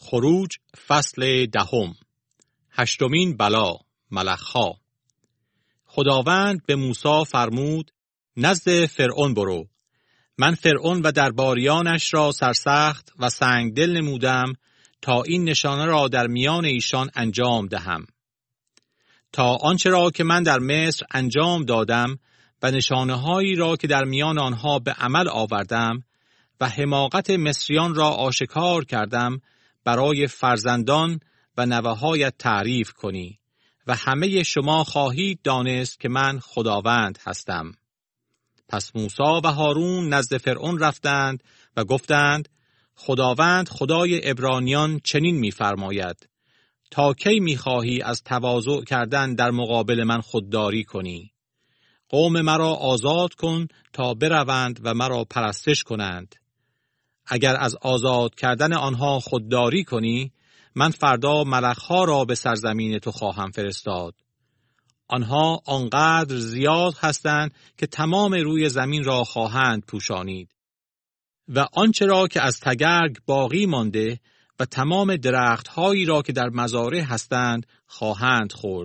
خروج فصل 10. هشتمین بلا، ملخها. خداوند به موسی فرمود نزد فرعون برو. من فرعون و درباریانش را سرسخت و سنگدل نمودم تا این نشانه را در میان ایشان انجام دهم. تا آنچه را که من در مصر انجام دادم و نشانه هایی را که در میان آنها به عمل آوردم و حماقت مصریان را آشکار کردم برای فرزندان و نوه‌هایت تعریف کنی و همه شما خواهید دانست که من خداوند هستم. پس موسی و هارون نزد فرعون رفتند و گفتند خداوند خدای عبرانیان چنین می‌فرماید: تا کی می‌خواهی از تواضع کردن در مقابل من خودداری کنی؟ قوم مرا آزاد کن تا بروند و مرا پرستش کنند. اگر از آزاد کردن آنها خودداری کنی، من فردا ملخها را به سرزمین تو خواهم فرستاد. آنها آنقدر زیاد هستند که تمام روی زمین را خواهند پوشانید و آنچه را که از تگرگ باقی مانده و تمام درختهایی را که در مزارع هستند خواهند خورد.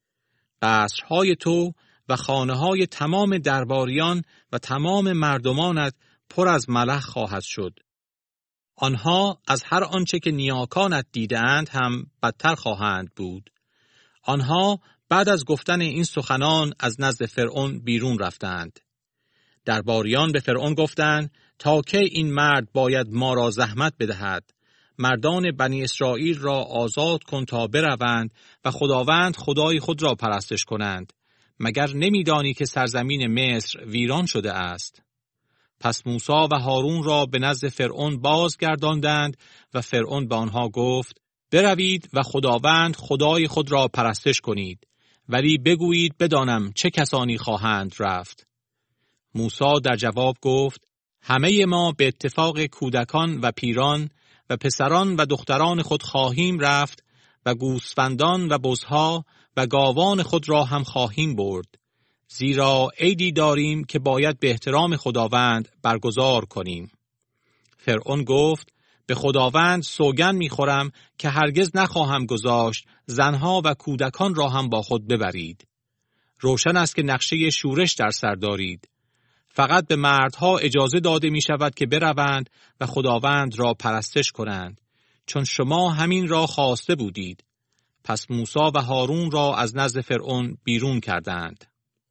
قصرهای تو و خانه‌های تمام درباریان و تمام مردمانت پر از ملخ خواهد شد. آنها از هر آنچه که نیاکانت دیدند هم بدتر خواهند بود. آنها بعد از گفتن این سخنان از نزد فرعون بیرون رفتند. درباریان به فرعون گفتند تا کی این مرد باید ما را زحمت بدهد؟ مردان بنی اسرائیل را آزاد کن تا بروند و خداوند خدای خود را پرستش کنند. مگر نمیدانی که سرزمین مصر ویران شده است؟ پس موسی و هارون را به نزد فرعون بازگرداندند و فرعون به آنها گفت بروید و خداوند خدای خود را پرستش کنید، ولی بگویید بدانم چه کسانی خواهند رفت. موسی در جواب گفت همه ما به اتفاق کودکان و پیران و پسران و دختران خود خواهیم رفت و گوسفندان و بزها و گاوان خود را هم خواهیم برد، زیرا عیدی داریم که باید به احترام خداوند برگزار کنیم. فرعون گفت به خداوند سوگند می‌خورم که هرگز نخواهم گذاشت زنها و کودکان را هم با خود ببرید. روشن است که نقشه شورش در سر دارید. فقط به مردها اجازه داده می شود که بروند و خداوند را پرستش کنند، چون شما همین را خواسته بودید. پس موسی و هارون را از نزد فرعون بیرون کردند.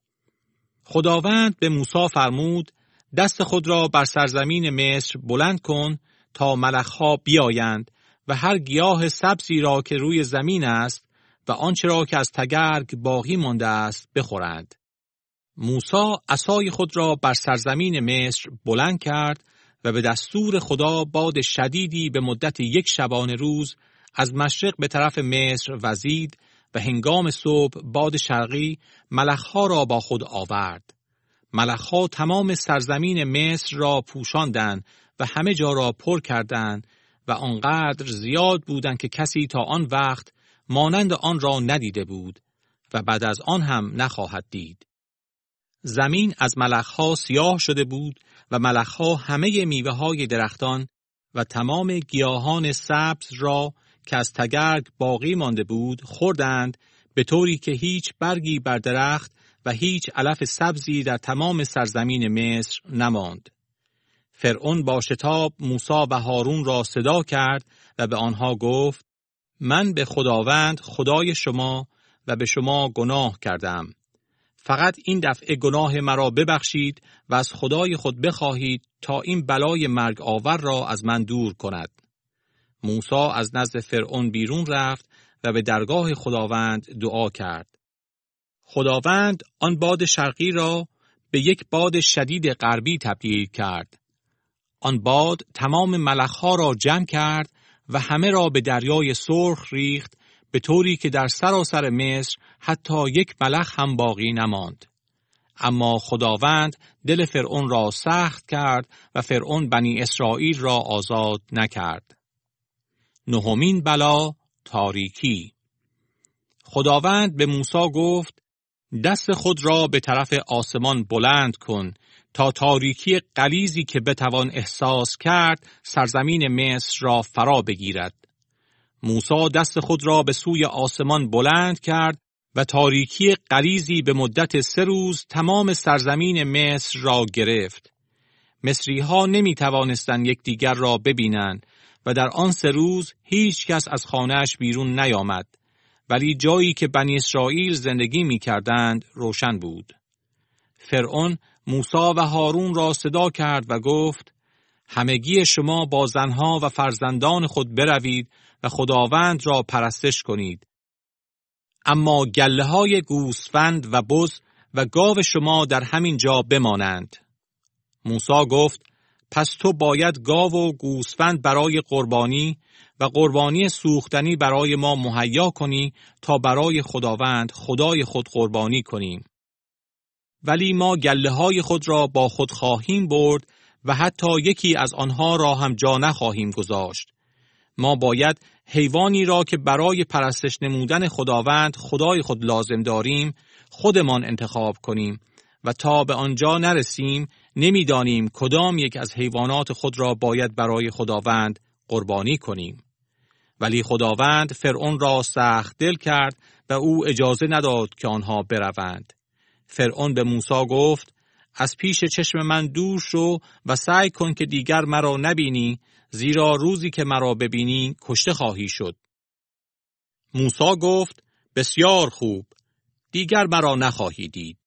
خداوند به موسی فرمود دست خود را بر سرزمین مصر بلند کن تا ملخها بیایند و هر گیاه سبزی را که روی زمین است و آنچه را که از تگرگ باقی مانده است بخورند. موسی عصای خود را بر سرزمین مصر بلند کرد و به دستور خدا باد شدیدی به مدت 1 شبانه روز از مشرق به طرف مصر وزید و هنگام صبح باد شرقی ملخها را با خود آورد. ملخها تمام سرزمین مصر را پوشاندند و همه جا را پر کردند و آنقدر زیاد بودند که کسی تا آن وقت مانند آن را ندیده بود و بعد از آن هم نخواهد دید. زمین از ملخها سیاه شده بود و ملخها همه میوه‌های درختان و تمام گیاهان سبز را که از تگرگ باقی مانده بود خوردند، به طوری که هیچ برگی بر درخت و هیچ علف سبزی در تمام سرزمین مصر نماند. فرعون با شتاب موسی و هارون را صدا کرد و به آنها گفت من به خداوند خدای شما و به شما گناه کردم. فقط این دفعه گناه مرا ببخشید و از خدای خود بخواهید تا این بلای مرگ آور را از من دور کند. موسی از نزد فرعون بیرون رفت و به درگاه خداوند دعا کرد. خداوند آن باد شرقی را به یک باد شدید غربی تبدیل کرد. آن باد تمام ملخها را جمع کرد و همه را به دریای سرخ ریخت، به طوری که در سراسر مصر حتی یک ملخ هم باقی نماند. اما خداوند دل فرعون را سخت کرد و فرعون بنی اسرائیل را آزاد نکرد. 9مین بلا، تاریکی. خداوند به موسی گفت دست خود را به طرف آسمان بلند کن تا تاریکی غلیظی که بتوان احساس کرد سرزمین مصر را فرا بگیرد. موسی دست خود را به سوی آسمان بلند کرد و تاریکی غلیظی به مدت 3 روز تمام سرزمین مصر را گرفت. مصری‌ها نمی‌توانستند یکدیگر را ببینند و در آن 3 روز هیچ کس از خانه‌اش بیرون نیامد، ولی جایی که بنی اسرائیل زندگی می‌کردند روشن بود. فرعون موسی و هارون را صدا کرد و گفت: همگی شما با زنها و فرزندان خود بروید و خداوند را پرستش کنید. اما گله‌های گوسفند و بز و گاو شما در همین جا بمانند. موسی گفت: پس تو باید گاو و گوسفند برای قربانی و قربانی سوختنی برای ما مهیا کنی تا برای خداوند خدای خود قربانی کنیم. ولی ما گله‌های خود را با خود خواهیم برد و حتی یکی از آنها را هم جا نخواهیم گذاشت. ما باید حیوانی را که برای پرستش نمودن خداوند خدای خود لازم داریم خودمان انتخاب کنیم و تا به آنجا نرسیم نمیدانیم کدام یک از حیوانات خود را باید برای خداوند قربانی کنیم. ولی خداوند فرعون را سخت دل کرد و او اجازه نداد که آنها بروند. فرعون به موسی گفت: از پیش چشم من دور شو و سعی کن که دیگر مرا نبینی، زیرا روزی که مرا ببینی کشته خواهی شد. موسی گفت: بسیار خوب، دیگر مرا نخواهی دید.